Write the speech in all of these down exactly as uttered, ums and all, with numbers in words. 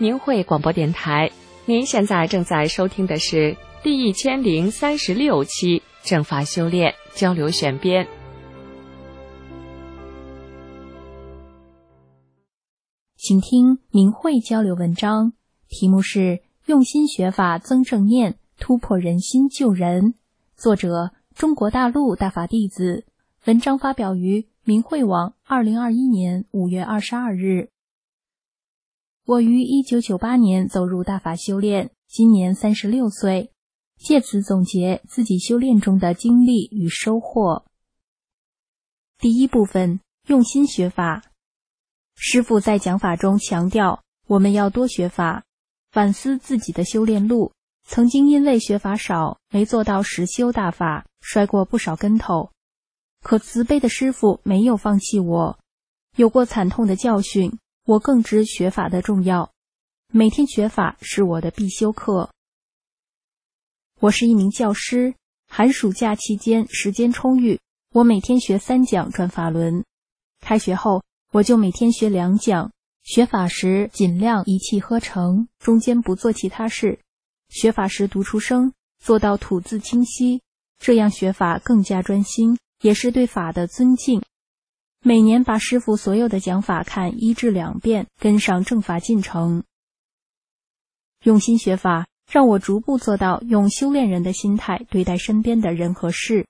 明慧广播电台，您现在正在收听的是第一千零三十六期正法修炼交流选编。 请听明慧交流文章，题目是用心学法增正念，突破人心救人，作者中国大陆大法弟子，文章发表于明慧网二零二一年五月二十二日。我于一九九八年走入大法修炼，今年三十六岁，借此总结自己修炼中的经历与收获。第一部分，用心学法。师父在讲法中强调，我们要多学法，反思自己的修炼路，曾经因为学法少，没做到实修大法，摔过不少跟头。可慈悲的师父没有放弃我，有过惨痛的教训，我更知学法的重要。每天学法是我的必修课。我是一名教师，寒暑假期间时间充裕，我每天学三讲转法轮。开学后，我就每天学两讲，学法时尽量一气呵成，中间不做其他事。学法时读出声，做到吐字清晰，这样学法更加专心，也是对法的尊敬。每年把师父所有的讲法看一至两遍，跟上正法进程。用心学法，让我逐步做到用修炼人的心态对待身边的人和事。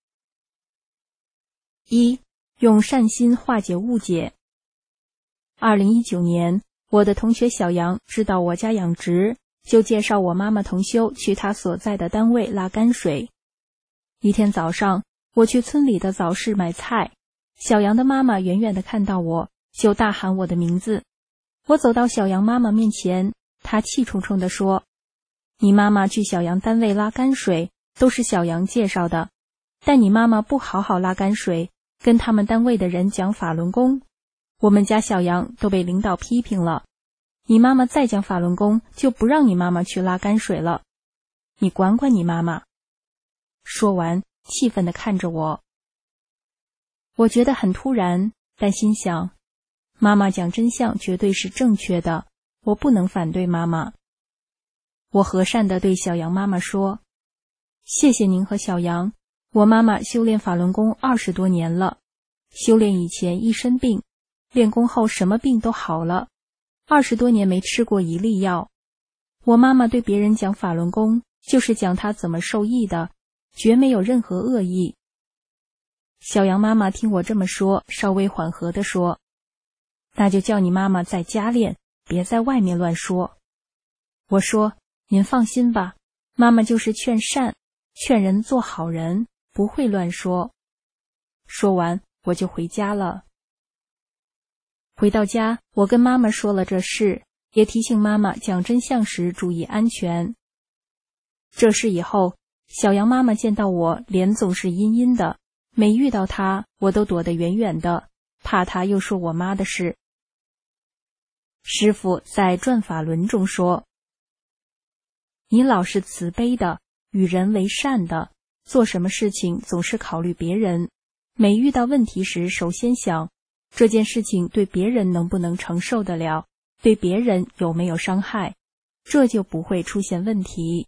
一、用善心化解误解。二零一九年，我的同学小杨知道我家养殖，就介绍我妈妈同修去他所在的单位拉泔水。一天早上，我去村里的早市买菜，小杨的妈妈远远地看到我，就大喊我的名字。我走到小杨妈妈面前，她气冲冲地说：“你妈妈去小杨单位拉泔水，都是小杨介绍的，但你妈妈不好好拉泔水，跟他们单位的人讲法轮功。我们家小杨都被领导批评了，你妈妈再讲法轮功，就不让你妈妈去拉泔水了。你管管你妈妈。”说完，气愤地看着我。我觉得很突然，但心想，妈妈讲真相绝对是正确的，我不能反对妈妈。我和善地对小杨妈妈说：“谢谢您和小杨，我妈妈修炼法轮功二十多年了，修炼以前一身病，练功后什么病都好了，二十多年没吃过一粒药。我妈妈对别人讲法轮功，就是讲她怎么受益的，绝没有任何恶意。”小杨妈妈听我这么说，稍微缓和地说：“那就叫你妈妈在家练，别在外面乱说。”我说：“您放心吧，妈妈就是劝善，劝人做好人，不会乱说。”说完，我就回家了。回到家，我跟妈妈说了这事，也提醒妈妈讲真相时注意安全。这事以后，小杨妈妈见到我脸总是阴阴的，每遇到她，我都躲得远远的，怕她又说我妈的事。师父在转法轮中说：“你老是慈悲的，与人为善的，做什么事情总是考虑别人，每遇到问题时首先想，这件事情对别人能不能承受得了，对别人有没有伤害，这就不会出现问题。”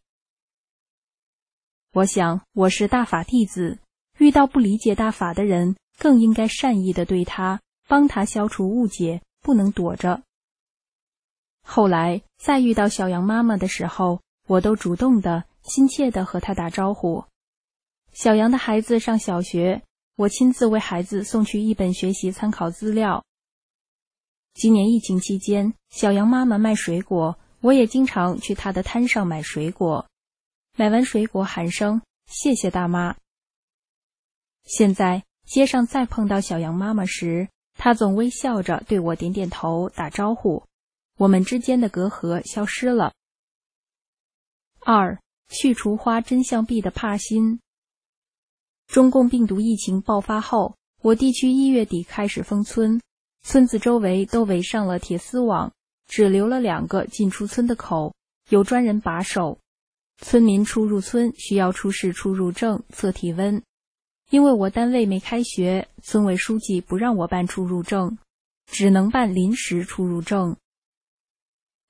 我想，我是大法弟子，遇到不理解大法的人，更应该善意地对他，帮他消除误解，不能躲着。后来再遇到小杨妈妈的时候，我都主动的、亲切地和她打招呼。小杨的孩子上小学，我亲自为孩子送去一本学习参考资料。今年疫情期间，小杨妈妈卖水果，我也经常去她的摊上买水果。买完水果喊声谢谢大妈。现在街上再碰到小杨妈妈时，她总微笑着对我点点头打招呼，我们之间的隔阂消失了。二、去除花真相壁的怕心。中共病毒疫情爆发后，我地区一月底开始封村，村子周围都围上了铁丝网，只留了两个进出村的口，有专人把守。村民出入村需要出示出入证、测体温。因为我单位没开学，村委书记不让我办出入证，只能办临时出入证。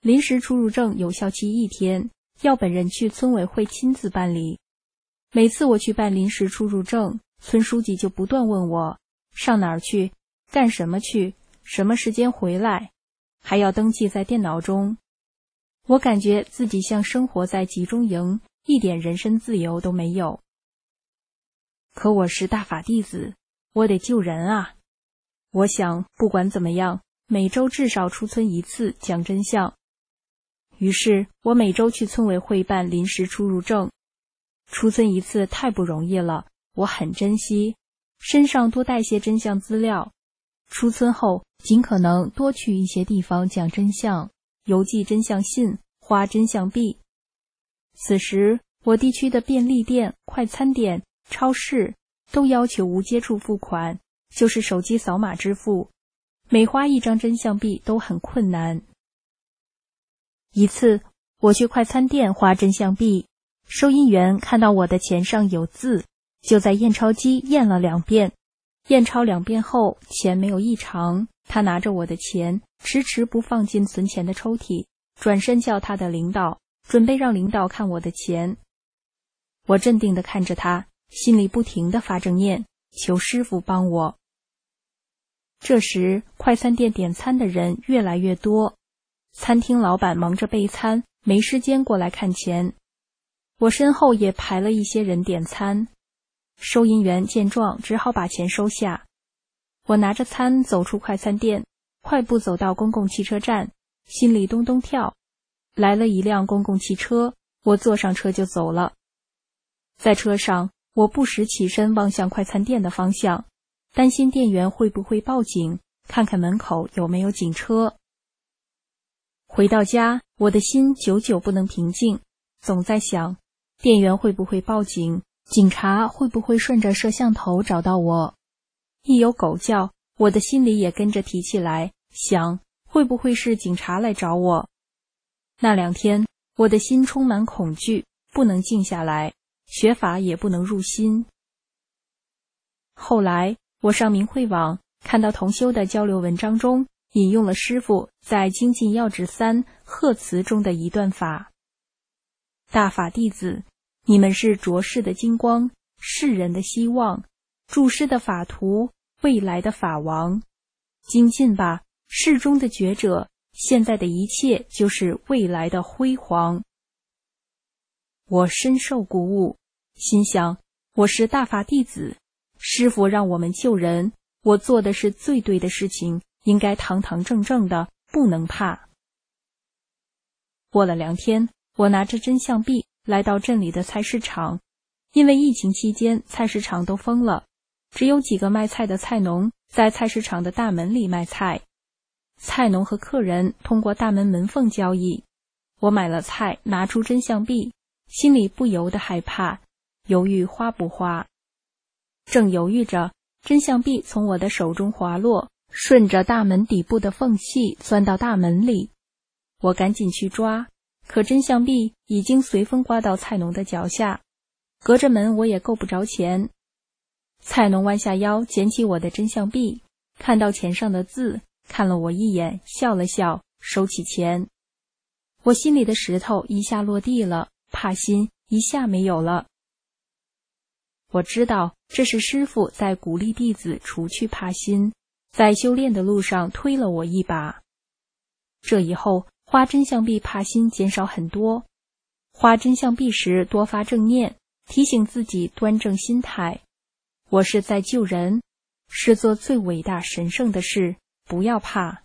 临时出入证有效期一天，要本人去村委会亲自办理。每次我去办临时出入证，村书记就不断问我上哪儿去，干什么去，什么时间回来，还要登记在电脑中。我感觉自己像生活在集中营，一点人身自由都没有。可我是大法弟子，我得救人啊！我想不管怎么样，每周至少出村一次讲真相。于是我每周去村委会办临时出入证。出村一次太不容易了，我很珍惜，身上多带些真相资料。出村后尽可能多去一些地方讲真相，邮寄真相信，花真相币。此时我地区的便利店、快餐店、超市都要求无接触付款，就是手机扫码支付，每花一张真相币都很困难。一次我去快餐店花真相币，收银员看到我的钱上有字，就在验钞机验了两遍。验钞两遍后，钱没有异常，他拿着我的钱，迟迟不放进存钱的抽屉，转身叫他的领导，准备让领导看我的钱。我镇定地看着他，心里不停地发正念，求师父帮我。这时，快餐店点餐的人越来越多，餐厅老板忙着备餐，没时间过来看钱。我身后也排了一些人点餐。收银员见状，只好把钱收下。我拿着餐走出快餐店，快步走到公共汽车站，心里咚咚跳。来了一辆公共汽车，我坐上车就走了。在车上，我不时起身望向快餐店的方向，担心店员会不会报警，看看门口有没有警车。回到家，我的心久久不能平静，总在想，店员会不会报警？警察会不会顺着摄像头找到我？一有狗叫，我的心里也跟着提起来，想会不会是警察来找我？那两天，我的心充满恐惧，不能静下来，学法也不能入心。后来，我上明慧网，看到同修的交流文章中，引用了师父在《精进要旨三贺词》中的一段法：大法弟子，你们是浊世的金光，世人的希望，注师的法图，未来的法王。精进吧，世中的觉者，现在的一切就是未来的辉煌。我深受鼓舞，心想，我是大法弟子，师父让我们救人，我做的是最对的事情，应该堂堂正正的，不能怕。过了两天，我拿着真相币来到镇里的菜市场，因为疫情期间菜市场都封了，只有几个卖菜的菜农在菜市场的大门里卖菜。菜农和客人通过大门门缝交易。我买了菜，拿出真相币，心里不由得害怕，犹豫花不花。正犹豫着，真相币从我的手中滑落，顺着大门底部的缝隙钻到大门里。我赶紧去抓，可真相币已经随风刮到菜农的脚下，隔着门我也够不着钱。菜农弯下腰捡起我的真相币，看到钱上的字，看了我一眼，笑了笑，收起钱。我心里的石头一下落地了，怕心一下没有了。我知道这是师父在鼓励弟子除去怕心，在修炼的路上推了我一把。这以后花真相币怕心减少很多，花真相币时多发正念，提醒自己端正心态。我是在救人，是做最伟大神圣的事，不要怕。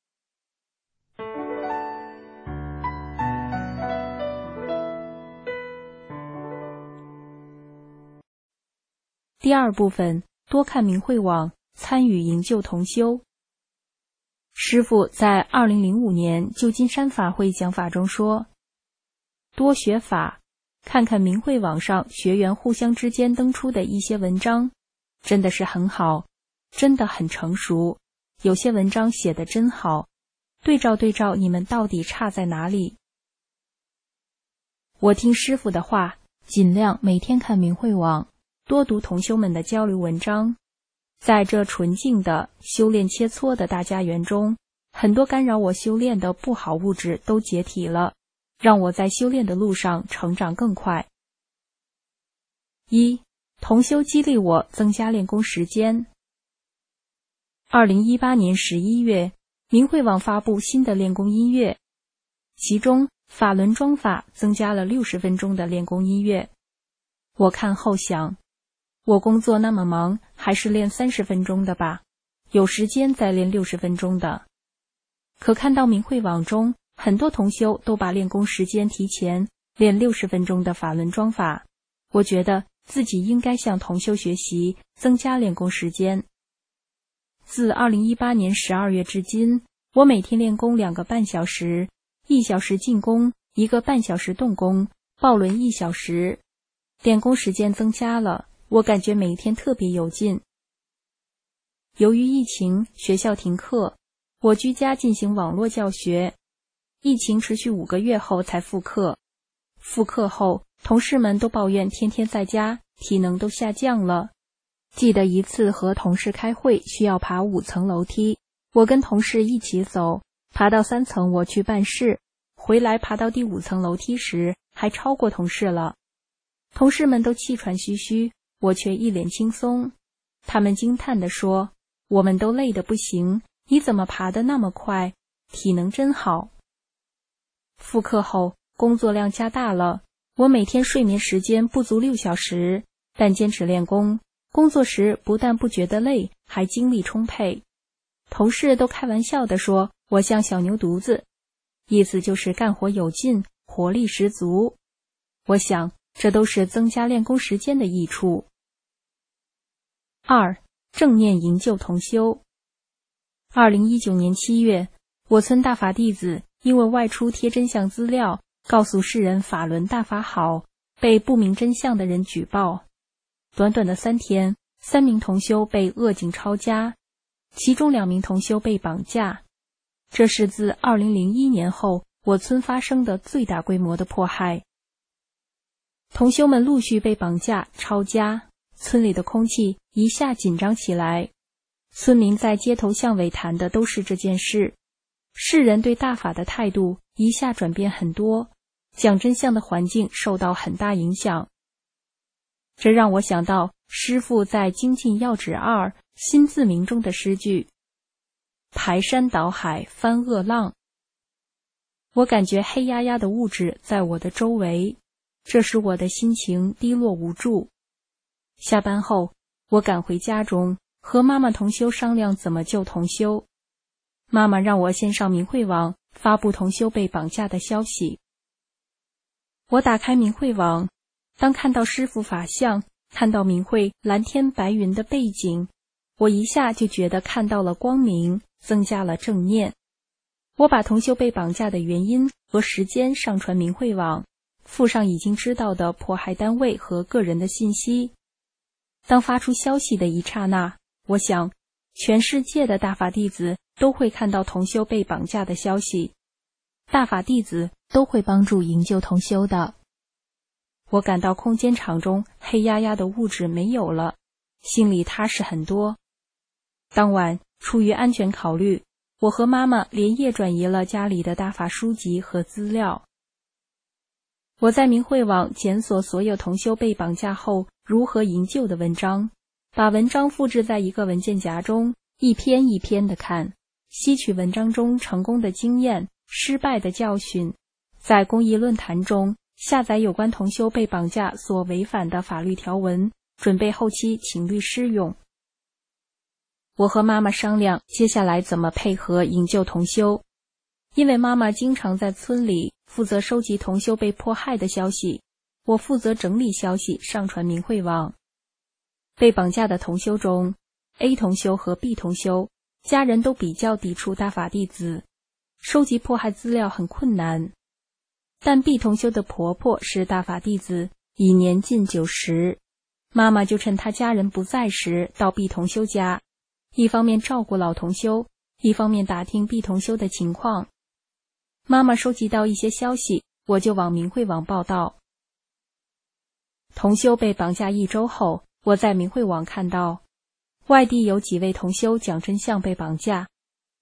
第二部分，多看明慧网，参与营救同修。师父在二零零五年旧金山法会讲法中说，多学法，看看明慧网上学员互相之间登出的一些文章，真的是很好，真的很成熟，有些文章写得真好，对照对照你们到底差在哪里。我听师父的话，尽量每天看明慧网，多读同修们的交流文章，在这纯净的修炼切磋的大家园中， 很多干扰我修炼的不好物质都解体了，让我在修炼的路上成长更快。一、同修激励我增加练功时间。二零一八年十一月，明慧网发布新的练功音乐，其中法轮桩法增加了六十分钟的练功音乐。我看后想，我工作那么忙，还是练三十分钟的吧，有时间再练六十分钟的。可看到明慧网中很多同修都把练功时间提前，练六十分钟的法轮桩法，我觉得自己应该向同修学习，增加练功时间。自二零一八年十二月至今，我每天练功两个半小时，一小时静功，一个半小时动功，抱轮一小时。练功时间增加了，我感觉每一天特别有劲。由于疫情，学校停课，我居家进行网络教学。疫情持续五个月后才复课。复课后，同事们都抱怨天天在家，体能都下降了。记得一次和同事开会，需要爬五层楼梯，我跟同事一起走，爬到三层我去办事，回来爬到第五层楼梯时，还超过同事了。同事们都气喘吁吁，我却一脸轻松。他们惊叹地说，我们都累得不行，你怎么爬得那么快，体能真好。复课后，工作量加大了，我每天睡眠时间不足六小时，但坚持练功，工作时不但不觉得累，还精力充沛。同事都开玩笑地说，我像小牛犊子，意思就是干活有劲，活力十足。我想，这都是增加练功时间的益处。二、正念营救同修。二零一九年七月，我村大法弟子因为外出贴真相资料，告诉世人法轮大法好，被不明真相的人举报。短短的三天，三名同修被恶警抄家，其中两名同修被绑架。这是自二零零一年后我村发生的最大规模的迫害。同修们陆续被绑架、抄家，村里的空气一下紧张起来。村民在街头巷尾谈的都是这件事，世人对大法的态度一下转变很多，讲真相的环境受到很大影响。这让我想到师父在《精进要旨二心自明》中的诗句：排山倒海翻恶浪。我感觉黑压压的物质在我的周围，这使我的心情低落无助。下班后，我赶回家中，和妈妈同修商量怎么救同修。妈妈让我先上明慧网发布同修被绑架的消息。我打开明慧网，当看到师父法相，看到明慧蓝天白云的背景，我一下就觉得看到了光明，增加了正念。我把同修被绑架的原因和时间上传明慧网，附上已经知道的迫害单位和个人的信息。当发出消息的一刹那，我想，全世界的大法弟子都会看到同修被绑架的消息，大法弟子都会帮助营救同修的。我感到空间场中黑压压的物质没有了，心里踏实很多。当晚，出于安全考虑，我和妈妈连夜转移了家里的大法书籍和资料。我在明慧网检索所有同修被绑架后如何营救的文章，把文章复制在一个文件夹中，一篇一篇地看，吸取文章中成功的经验、失败的教训，在公益论坛中下载有关同修被绑架所违反的法律条文，准备后期请律师用。我和妈妈商量接下来怎么配合营救同修，因为妈妈经常在村里负责收集同修被迫害的消息，我负责整理消息上传明慧网。被绑架的同修中， A 同修和 B 同修家人都比较抵触大法弟子，收集迫害资料很困难。但 B 同修的婆婆是大法弟子，已年近九十，妈妈就趁她家人不在时到 B 同修家，一方面照顾老同修，一方面打听 B 同修的情况。妈妈收集到一些消息，我就往明慧网报道。同修被绑架一周后，我在明慧网看到，外地有几位同修讲真相被绑架，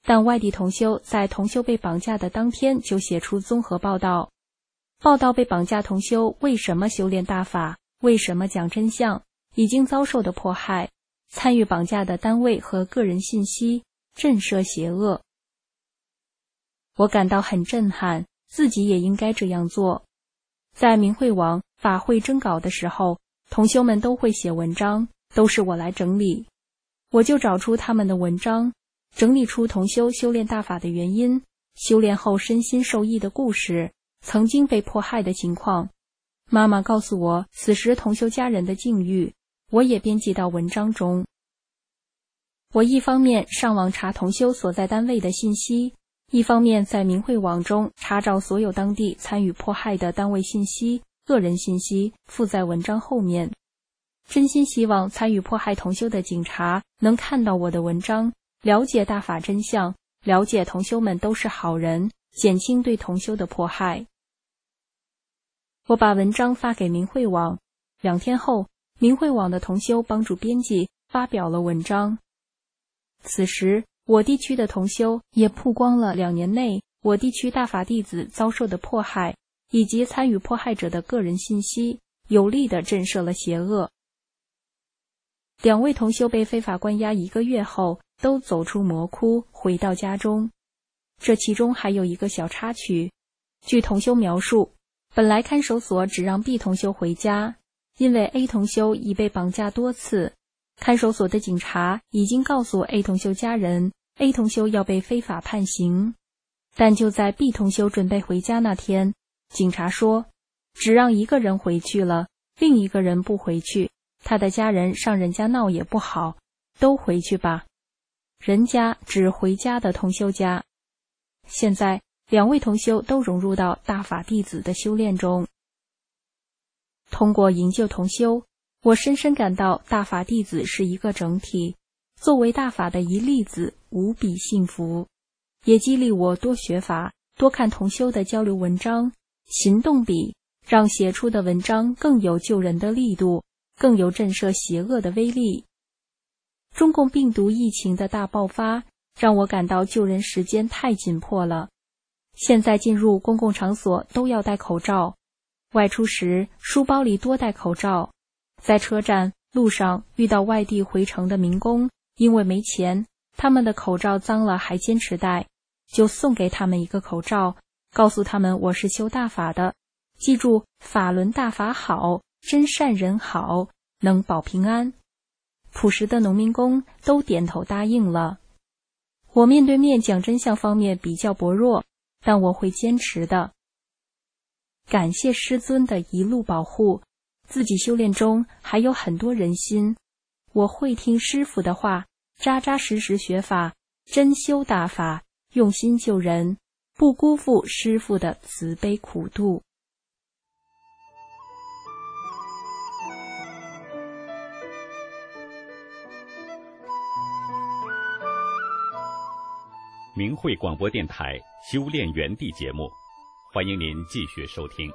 但外地同修在同修被绑架的当天就写出综合报道，报道被绑架同修为什么修炼大法，为什么讲真相，已经遭受的迫害，参与绑架的单位和个人信息，震慑邪恶。我感到很震撼，自己也应该这样做。在明慧网法会征稿的时候，同修们都会写文章，都是我来整理。我就找出他们的文章，整理出同修修炼大法的原因，修炼后身心受益的故事，曾经被迫害的情况。妈妈告诉我此时同修家人的境遇，我也编辑到文章中。我一方面上网查同修所在单位的信息，一方面在明慧网中查找所有当地参与迫害的单位信息、个人信息，附在文章后面。真心希望参与迫害同修的警察能看到我的文章，了解大法真相，了解同修们都是好人，减轻对同修的迫害。我把文章发给明慧网，两天后，明慧网的同修帮助编辑发表了文章。此时，我地区的同修也曝光了两年内我地区大法弟子遭受的迫害，以及参与迫害者的个人信息，有力地震慑了邪恶。两位同修被非法关押一个月后，都走出魔窟，回到家中。这其中还有一个小插曲。据同修描述，本来看守所只让 B 同修回家，因为 A 同修已被绑架多次，看守所的警察已经告诉 A 同修家人 A 同修要被非法判刑。但就在 B 同修准备回家那天，警察说只让一个人回去了，另一个人不回去，他的家人上人家闹也不好，都回去吧。人家指回家的同修家。现在两位同修都融入到大法弟子的修炼中。通过营救同修，我深深感到大法弟子是一个整体，作为大法的一粒子，无比幸福，也激励我多学法，多看同修的交流文章，行动笔，让写出的文章更有救人的力度，更有震慑邪恶的威力。中共病毒疫情的大爆发，让我感到救人时间太紧迫了。现在进入公共场所都要戴口罩，外出时书包里多带口罩。在车站、路上遇到外地回城的民工，因为没钱，他们的口罩脏了还坚持戴，就送给他们一个口罩，告诉他们我是修大法的，记住法轮大法好，真善人好，能保平安。朴实的农民工都点头答应了。我面对面讲真相方面比较薄弱，但我会坚持的。感谢师尊的一路保护，自己修炼中还有很多人心，我会听师父的话，扎扎实实学法，真修大法，用心救人，不辜负师父的慈悲苦度。 明慧广播电台修炼园地节目，欢迎您继续收听。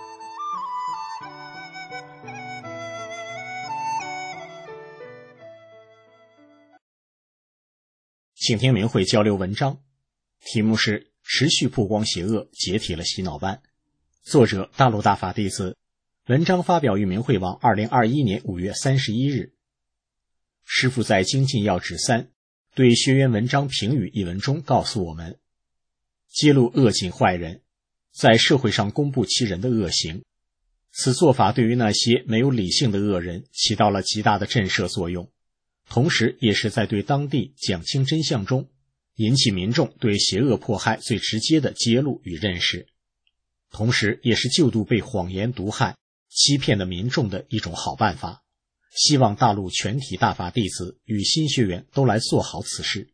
请听明慧交流文章，题目是持续曝光邪恶，解体了洗脑班，作者大陆大法弟子，文章发表于明慧网二零二一年五月三十一日。师父在精进要旨三对学员文章评语一文中告诉我们，揭露恶境坏人，在社会上公布其人的恶行，此做法对于那些没有理性的恶人起到了极大的震慑作用，同时也是在对当地讲清真相中引起民众对邪恶迫害最直接的揭露与认识，同时也是救度被谎言毒害欺骗的民众的一种好办法。希望大陆全体大法弟子与新学员都来做好此事。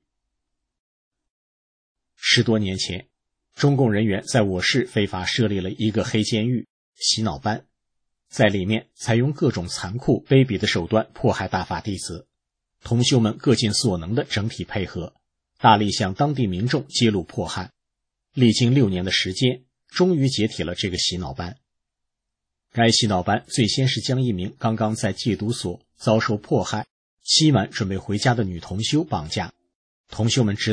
十多年前，中共人员在我市非法设立了一个黑监狱洗脑班，在里面采用各种残酷卑鄙的手段迫害大法弟子，同修们各尽所能的整体配合，大力向当地民众揭露迫害，历经六年的时间，终于解体了这个洗脑班。该洗脑班最先是将一名刚刚在戒毒所遭受迫害、期满准备回家的女同修绑架，同修们知道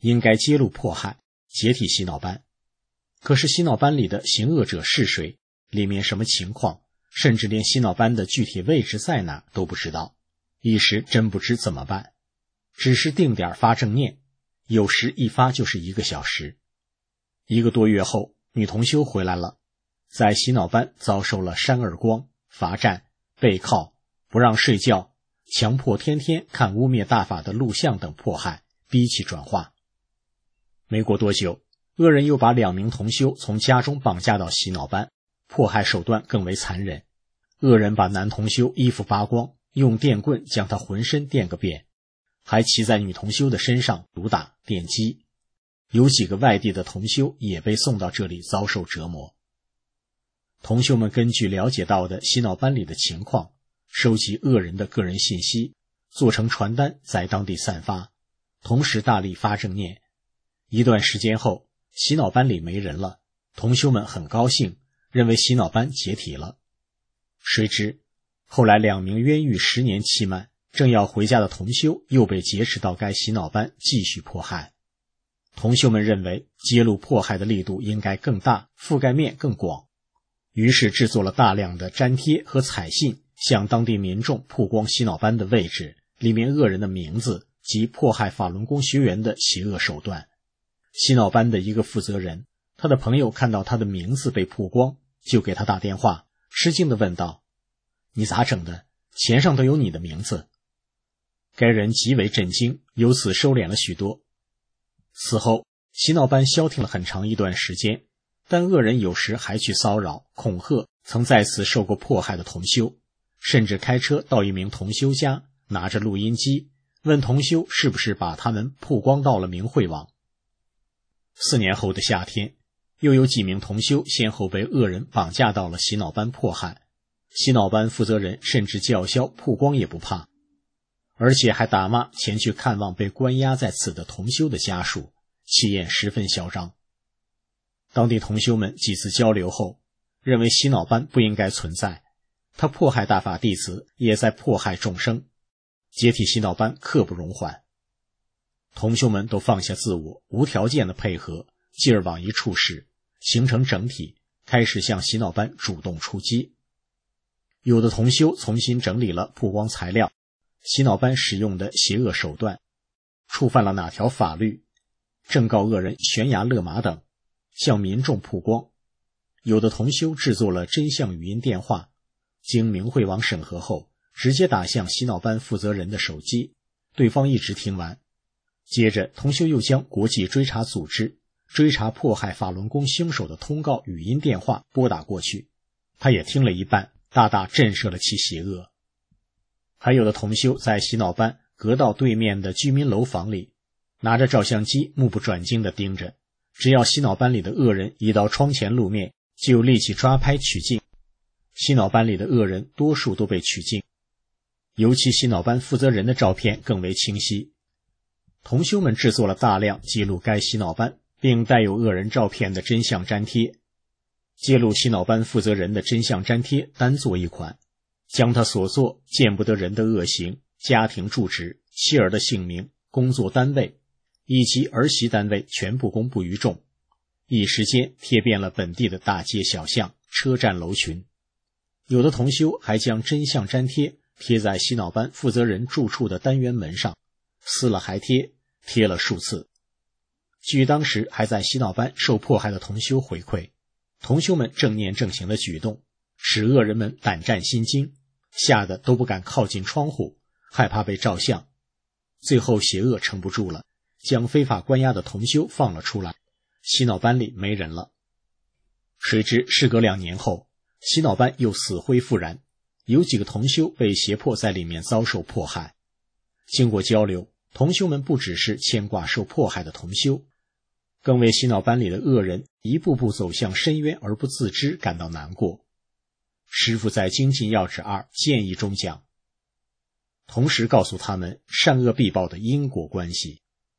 应该揭露迫害，解体洗脑班。可是洗脑班里的行恶者是谁，里面什么情况，甚至连洗脑班的具体位置在哪都不知道，一时真不知怎么办。只是定点发正念，有时一发就是一个小时。一个多月后，女同修回来了，在洗脑班遭受了扇耳光、罚站、背靠、不让睡觉、强迫天天看污蔑大法的录像等迫害，逼其转化。没过多久，恶人又把两名同修从家中绑架到洗脑班，迫害手段更为残忍。恶人把男同修衣服扒光，用电棍将他浑身电个遍，还骑在女同修的身上毒打电击。有几个外地的同修也被送到这里遭受折磨。同修们根据了解到的洗脑班里的情况，收集恶人的个人信息，做成传单在当地散发，同时大力发正念。一段时间后，洗脑班里没人了，同修们很高兴，认为洗脑班解体了。谁知后来两名冤狱十年期满，正要回家的同修又被劫持到该洗脑班继续迫害。同修们认为揭露迫害的力度应该更大，覆盖面更广，于是制作了大量的粘贴和彩信，向当地民众曝光洗脑班的位置，里面恶人的名字及迫害法轮功学员的邪恶手段。洗脑班的一个负责人，他的朋友看到他的名字被曝光，就给他打电话，吃惊地问道：你咋整的？钱上都有你的名字。该人极为震惊，由此收敛了许多。此后洗脑班消停了很长一段时间，但恶人有时还去骚扰恐吓曾在此受过迫害的同修，甚至开车到一名同修家，拿着录音机问同修是不是把他们曝光到了明慧网。四年后的夏天，又有几名同修先后被恶人绑架到了洗脑班迫害，洗脑班负责人甚至叫嚣曝光也不怕，而且还打骂前去看望被关押在此的同修的家属，气焰十分嚣张。当地同修们几次交流后，认为洗脑班不应该存在，他迫害大法弟子，也在迫害众生，解体洗脑班刻不容缓。同修们都放下自我，无条件的配合，继而往一处使，形成整体，开始向洗脑班主动出击。有的同修重新整理了曝光材料，洗脑班使用的邪恶手段，触犯了哪条法律，正告恶人悬崖勒马等，向民众曝光。有的同修制作了真相语音电话，经明慧网审核后，直接打向洗脑班负责人的手机，对方一直听完。接着同修又将国际追查组织追查迫害法轮功凶手的通告语音电话拨打过去，他也听了一半，大大震慑了其邪恶。还有的同修在洗脑班隔道对面的居民楼房里，拿着照相机目不转睛地盯着，只要洗脑班里的恶人一到窗前露面，就立即抓拍取镜。洗脑班里的恶人多数都被取镜，尤其洗脑班负责人的照片更为清晰。同修们制作了大量记录该洗脑班并带有恶人照片的真相粘贴，揭露洗脑班负责人的真相粘贴单做一款，将他所做见不得人的恶行、家庭住址、妻儿的姓名、工作单位以及儿媳单位全部公布于众，一时间贴遍了本地的大街小巷、车站楼群。有的同修还将真相粘贴贴在洗脑班负责人住处的单元门上，撕了还贴，贴了数次。据当时还在洗脑班受迫害的同修回馈，同修们正念正行的举动使恶人们胆战心惊，吓得都不敢靠近窗户，害怕被照相。最后邪恶撑不住了，将非法关押的同修放了出来，洗脑班里没人了。谁知事隔两年后，洗脑班又死灰复燃，有几个同修被胁迫在里面遭受迫害。经过交流，同修们不只是牵挂受迫害的同修，更为洗脑班里的恶人一步步走向深渊而不自知感到难过。师父在精进要旨二建议中讲，同时告诉他们善恶必报的因果关系。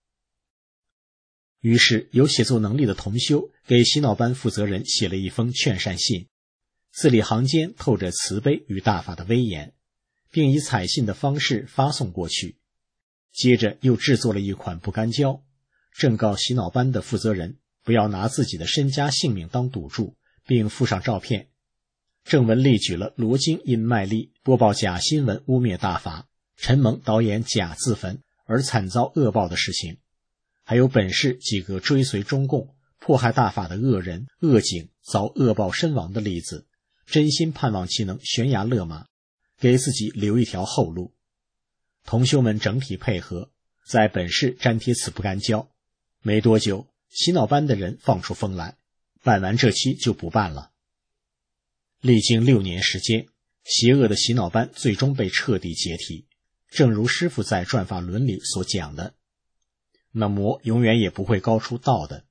于是有写作能力的同修给洗脑班负责人写了一封劝善信，字里行间透着慈悲与大法的威严，并以彩信的方式发送过去。接着又制作了一款不干胶， 正告洗脑班的负责人不要拿自己的身家性命当赌注，并附上照片。正文例举了罗京因卖力播报假新闻污蔑大法，陈蒙导演假自焚而惨遭恶报的事情，还有本市几个追随中共迫害大法的恶人恶警遭恶报身亡的例子，真心盼望其能悬崖勒马，给自己留一条后路。同修们整体配合，在本市粘贴此不干胶。没多久，洗脑班的人放出风来，办完这期就不办了。历经六年时间，邪恶的洗脑班最终被彻底解体。正如师父在转法轮里所讲的，那魔永远也不会高出道的。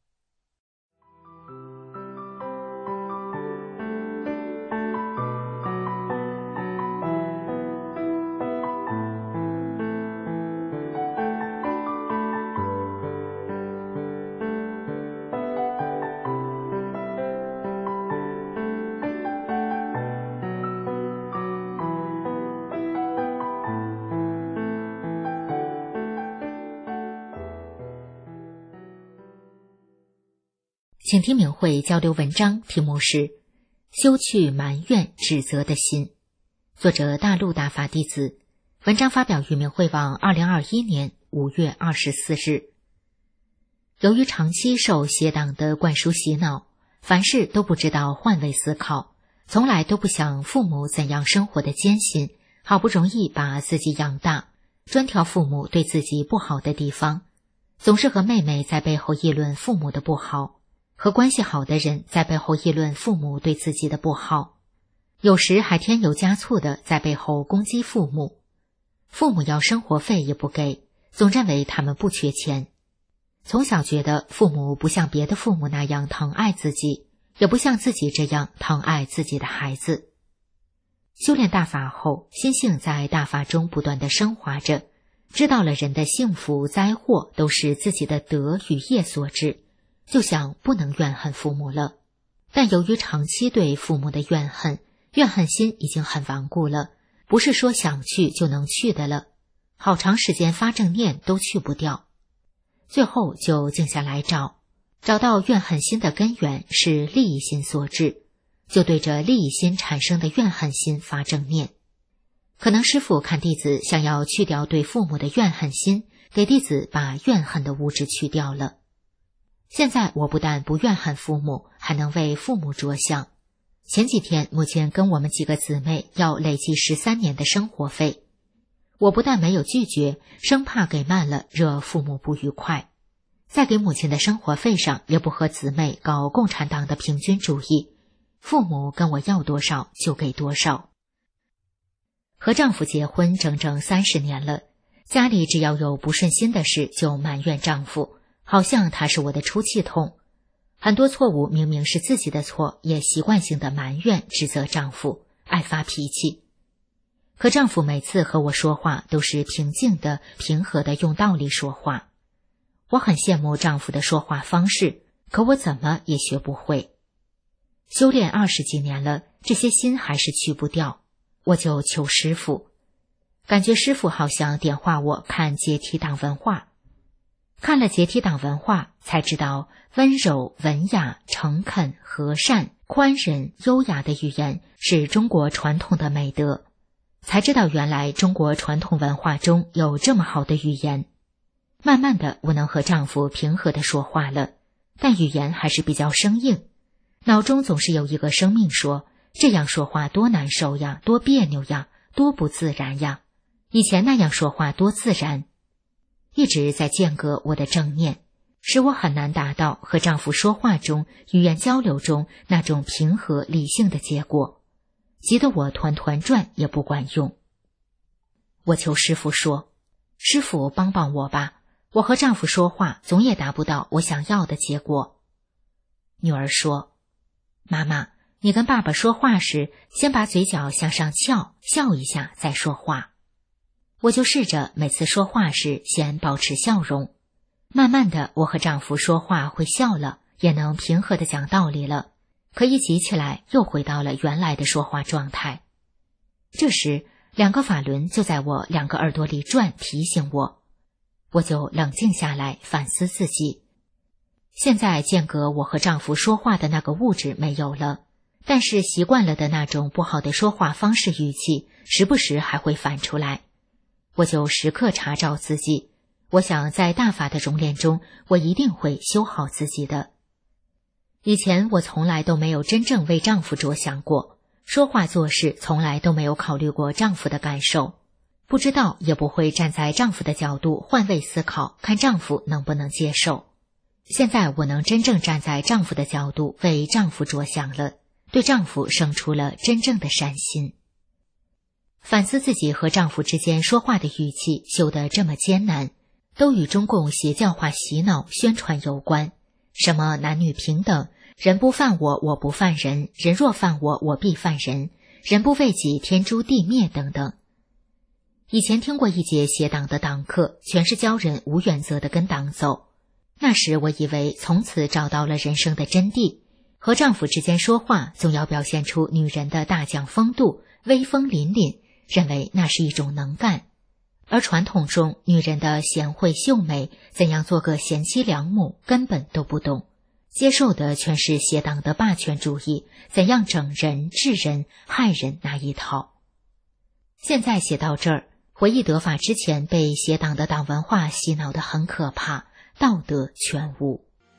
请听明慧交流文章，题目是修去埋怨指责的心，作者大陆大法弟子，文章发表于明慧网二零二一年五月二十四日。由于长期受邪党的灌输洗脑，凡事都不知道换位思考，从来都不想父母怎样生活的艰辛，好不容易把自己养大，专挑父母对自己不好的地方，总是和妹妹在背后议论父母的不好，和关系好的人在背后议论父母对自己的不好，有时还添油加醋的在背后攻击父母。父母要生活费也不给，总认为他们不缺钱。从小觉得父母不像别的父母那样疼爱自己，也不像自己这样疼爱自己的孩子。修炼大法后，心性在大法中不断地升华着，知道了人的幸福灾祸都是自己的德与业所致，就想不能怨恨父母了。但由于长期对父母的怨恨，怨恨心已经很顽固了，不是说想去就能去的了，好长时间发正念都去不掉。最后就静下来找，找到怨恨心的根源是利益心所致，就对着利益心产生的怨恨心发正念。可能师父看弟子想要去掉对父母的怨恨心，给弟子把怨恨的物质去掉了。现在我不但不怨恨父母，还能为父母着想。前几天母亲跟我们几个姊妹要累计十三年的生活费，我不但没有拒绝，生怕给慢了惹父母不愉快。在给母亲的生活费上也不和姊妹搞共产党的平均主义，父母跟我要多少就给多少。和丈夫结婚整整三十年了，家里只要有不顺心的事就埋怨丈夫，好像他是我的出气筒。很多错误明明是自己的错，也习惯性的埋怨指责丈夫，爱发脾气。可丈夫每次和我说话都是平静的、平和的用道理说话。我很羡慕丈夫的说话方式，可我怎么也学不会。修炼二十几年了，这些心还是去不掉，我就求师父。感觉师父好像点化我看解体党文化。看了解体党文化，才知道温柔、文雅、诚恳、和善、宽仁、优雅的语言是中国传统的美德，才知道原来中国传统文化中有这么好的语言。慢慢的，我能和丈夫平和地说话了，但语言还是比较生硬，脑中总是有一个生命说，这样说话多难受呀，多别扭呀，多不自然呀，以前那样说话多自然。一直在间隔我的正念，使我很难达到和丈夫说话中、语言交流中那种平和理性的结果，急得我团团转也不管用。我求师父说，师父帮帮我吧，我和丈夫说话总也达不到我想要的结果。女儿说，妈妈，你跟爸爸说话时，先把嘴角向上翘，笑一下再说话。我就试着每次说话时先保持笑容，慢慢的我和丈夫说话会笑了，也能平和的讲道理了，可一急起来又回到了原来的说话状态。这时两个法轮就在我两个耳朵里转，提醒我， 我就冷静下来反思自己。现在间隔我和丈夫说话的那个物质没有了，但是习惯了的那种不好的说话方式语气，时不时还会反出来。我就时刻查找自己，我想在大法的熔炼中，我一定会修好自己的。以前我从来都没有真正为丈夫着想过，说话做事从来都没有考虑过丈夫的感受，不知道也不会站在丈夫的角度换位思考，看丈夫能不能接受。现在我能真正站在丈夫的角度为丈夫着想了，对丈夫生出了真正的善心。反思自己和丈夫之间说话的语气修得这么艰难，都与中共邪教化洗脑宣传有关，什么男女平等，人不犯我，我不犯人，人若犯我，我必犯人，人不为己，天诛地灭等等。以前听过一节邪党的党课，全是教人无原则的跟党走。那时我以为从此找到了人生的真谛，和丈夫之间说话总要表现出女人的大将风度，威风凛凛，认为那是一种能干。而传统中女人的贤惠秀美，怎样做个贤妻良母，根本都不懂，接受的全是邪党的霸权主义，怎样整人、治人、害人那一套。现在写到这儿，回忆得法之前被邪党的党文化洗脑得很可怕，道德全无。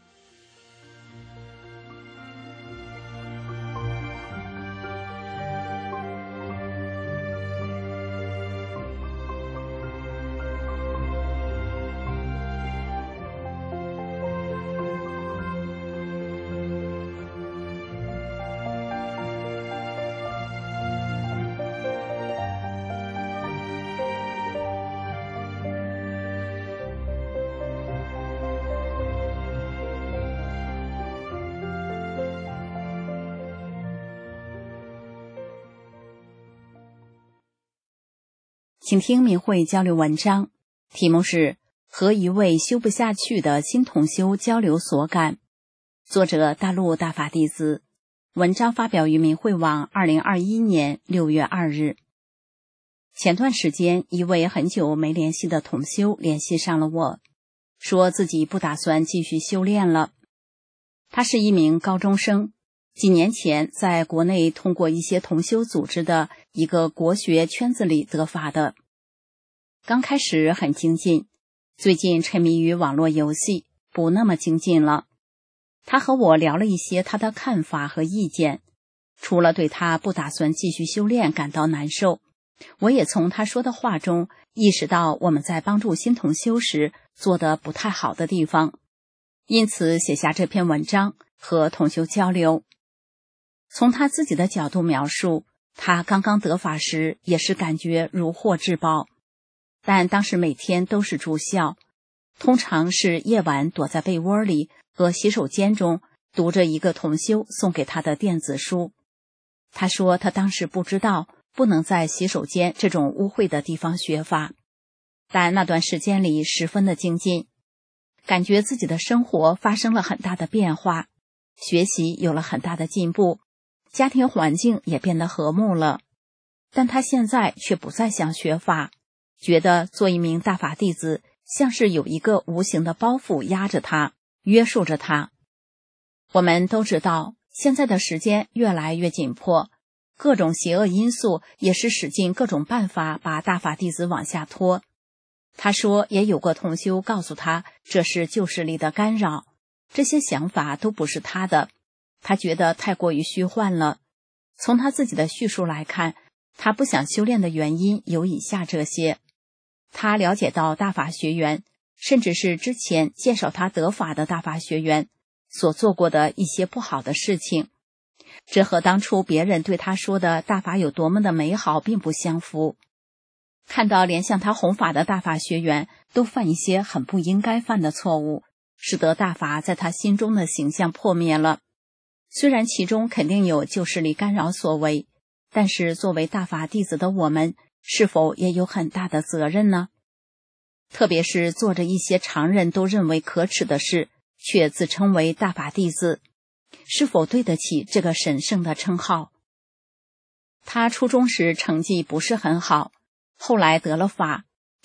请听明慧交流文章，题目是和一位修不下去的新同修交流所感，作者大陆大法弟子，文章发表于明慧网二零二一年六月二日。前段时间，一位很久没联系的同修联系上了我，说自己不打算继续修炼了。他是一名高中生，几年前在国内通过一些同修组织的一个国学圈子里得法的。刚开始很精进，最近沉迷于网络游戏，不那么精进了。他和我聊了一些他的看法和意见，除了对他不打算继续修炼感到难受，我也从他说的话中意识到我们在帮助新同修时做得不太好的地方，因此写下这篇文章和同修交流。从他自己的角度描述，他刚刚得法时也是感觉如获至宝，但当时每天都是住校，通常是夜晚躲在被窝里和洗手间中读着一个同修送给他的电子书。他说他当时不知道不能在洗手间这种污秽的地方学法，但那段时间里十分的精进，感觉自己的生活发生了很大的变化，学习有了很大的进步，家庭环境也变得和睦了。但他现在却不再想学法，觉得做一名大法弟子像是有一个无形的包袱压着他，约束着他。我们都知道现在的时间越来越紧迫，各种邪恶因素也是使尽各种办法把大法弟子往下拖。他说也有过同修告诉他这是旧势力的干扰，这些想法都不是他的，他觉得太过于虚幻了。从他自己的叙述来看，他不想修炼的原因有以下这些。他了解到大法学员，甚至是之前介绍他得法的大法学员所做过的一些不好的事情，这和当初别人对他说的大法有多么的美好并不相符。看到连向他弘法的大法学员都犯一些很不应该犯的错误，使得大法在他心中的形象破灭了。虽然其中肯定有旧势力干扰所为，但是作为大法弟子的我们，是否也有很大的责任呢？特别是做着一些常人都认为可耻的事，却自称为大法弟子，是否对得起这个神圣的称号？他初中时成绩不是很好，后来得了法，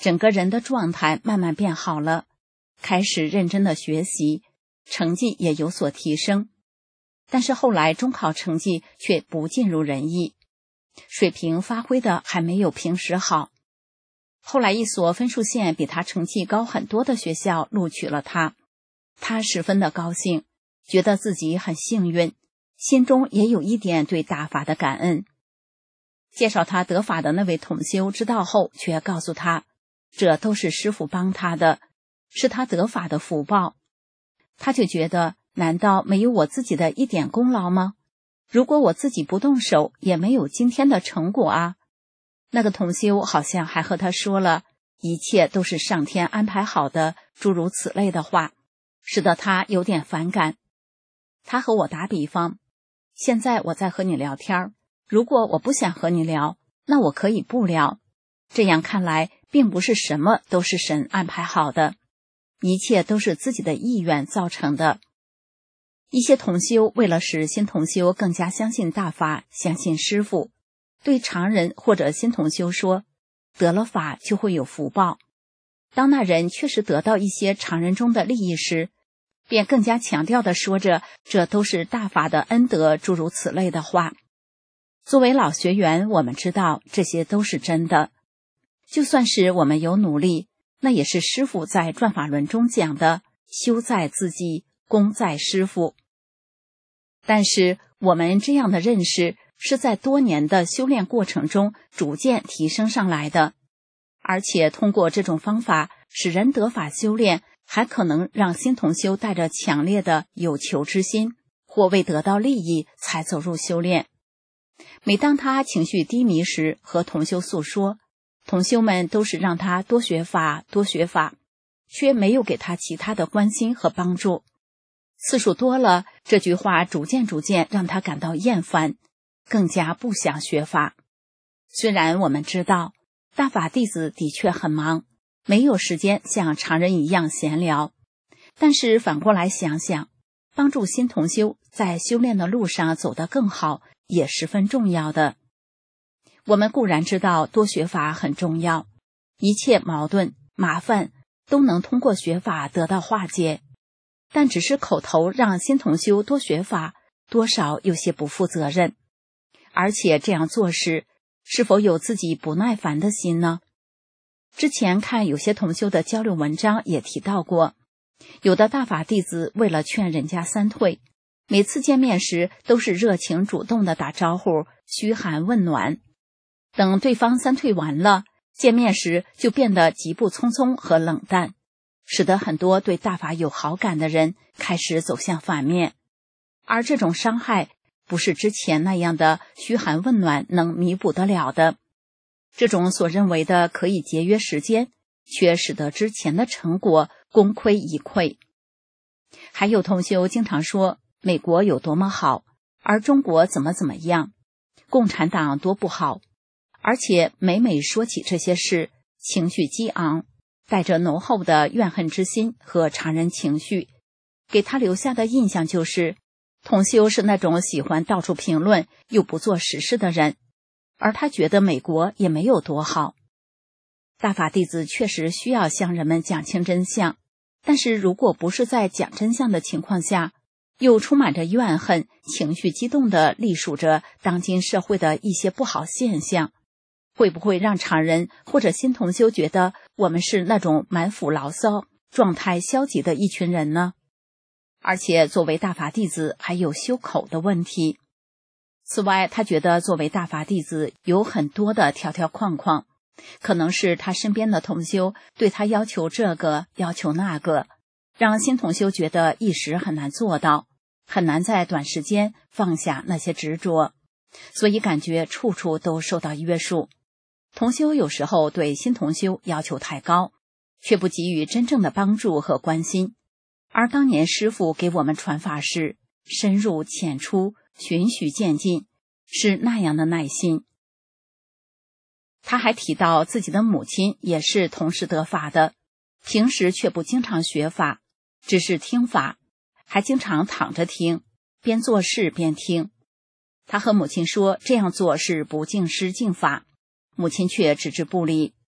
整个人的状态慢慢变好了，开始认真的学习，成绩也有所提升。但是后来中考成绩却不尽如人意，水平发挥的还没有平时好。后来一所分数线比他成绩高很多的学校录取了他，他十分的高兴，觉得自己很幸运，心中也有一点对大法的感恩。介绍他得法的那位同修知道后，却告诉他，这都是师父帮他的，是他得法的福报。他就觉得，难道没有我自己的一点功劳吗？如果我自己不动手，也没有今天的成果啊。那个同修好像还和他说了一切都是上天安排好的，诸如此类的话，使得他有点反感。他和我打比方，现在我在和你聊天，如果我不想和你聊，那我可以不聊。这样看来，并不是什么都是神安排好的，一切都是自己的意愿造成的。一些同修为了使新同修更加相信大法，相信师父，对常人或者新同修说，得了法就会有福报。当那人确实得到一些常人中的利益时，便更加强调地说着，这都是大法的恩德，诸如此类的话。作为老学员，我们知道这些都是真的。就算是我们有努力，那也是师父在转法轮中讲的，修在自己，功在师父。但是我们这样的认识是在多年的修炼过程中逐渐提升上来的，而且通过这种方法使人得法修炼，还可能让新同修带着强烈的有求之心，或为得到利益才走入修炼。每当他情绪低迷时，和同修诉说，同修们都是让他多学法多学法，却没有给他其他的关心和帮助。次数多了，这句话逐渐逐渐让他感到厌烦，更加不想学法。虽然我们知道大法弟子的确很忙，没有时间像常人一样闲聊，但是反过来想想，帮助新同修在修炼的路上走得更好，也十分重要的。我们固然知道多学法很重要，一切矛盾麻烦都能通过学法得到化解，但只是口头让新同修多学法，多少有些不负责任。而且这样做时，是否有自己不耐烦的心呢？之前看有些同修的交流文章也提到过，有的大法弟子为了劝人家三退，每次见面时都是热情主动的打招呼，嘘寒问暖。等对方三退完了，见面时就变得急步匆匆和冷淡，使得很多对大法有好感的人开始走向反面。而这种伤害不是之前那样的嘘寒问暖能弥补得了的。这种所认为的可以节约时间，却使得之前的成果功亏一篑。还有同修经常说美国有多么好，而中国怎么怎么样，共产党多不好，而且每每说起这些事，情绪激昂，带着浓厚的怨恨之心和常人情绪，给他留下的印象就是同修是那种喜欢到处评论又不做实事的人，而他觉得美国也没有多好。大法弟子确实需要向人们讲清真相，但是如果不是在讲真相的情况下，又充满着怨恨，情绪激动地历数着当今社会的一些不好现象，会不会让常人或者新同修觉得我们是那种满腹牢骚、状态消极的一群人呢？而且作为大法弟子还有修口的问题。此外，他觉得作为大法弟子有很多的条条框框，可能是他身边的同修对他要求这个要求那个，让新同修觉得一时很难做到，很难在短时间放下那些执着，所以感觉处处都受到约束。同修有时候对新同修要求太高，却不给予真正的帮助和关心。而当年师父给我们传法时，深入浅出，循序渐进，是那样的耐心。他还提到自己的母亲也是同时得法的，平时却不经常学法，只是听法，还经常躺着听，边做事边听。他和母亲说这样做是不敬师敬法，母亲却置之不理。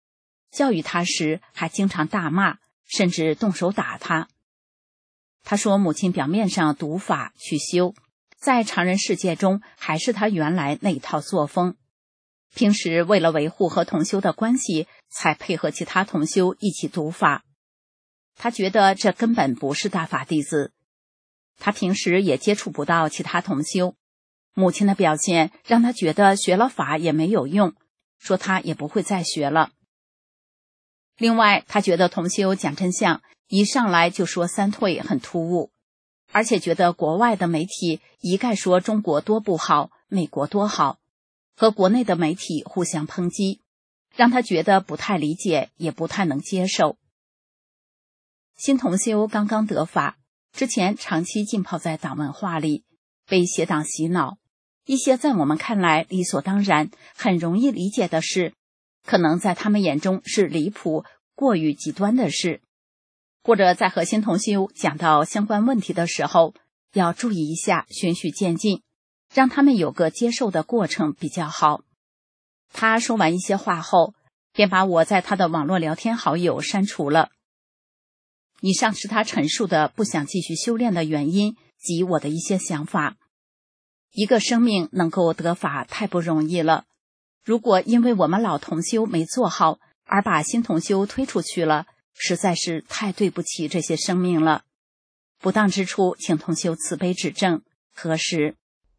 教育他时还经常大骂，甚至动手打他。他说母亲表面上读法去修，在常人世界中还是他原来那一套作风。平时为了维护和同修的关系，才配合其他同修一起读法。他觉得这根本不是大法弟子。他平时也接触不到其他同修，母亲的表现让他觉得学了法也没有用，说他也不会再学了。另外，他觉得同修讲真相一上来就说三退很突兀，而且觉得国外的媒体一概说中国多不好，美国多好，和国内的媒体互相抨击，让他觉得不太理解，也不太能接受。新同修刚刚得法，之前长期浸泡在党文化里，被邪党洗脑，一些在我们看来理所当然、很容易理解的事，可能在他们眼中是离谱、过于极端的事。或者在和新同修讲到相关问题的时候，要注意一下，循序渐进，让他们有个接受的过程比较好。他说完一些话后，便把我在他的网络聊天好友删除了。以上是他陈述的不想继续修炼的原因及我的一些想法。一个生命能够得法太不容易了，如果因为我们老同修没做好而把新同修推出去了，实在是太对不起这些生命了。不当之处，请同修慈悲指正，核实。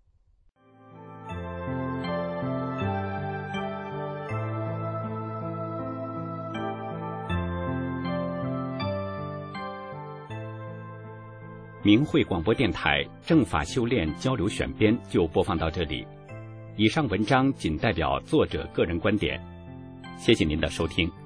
明慧广播电台正法修炼交流选编就播放到这里，以上文章仅代表作者个人观点，谢谢您的收听。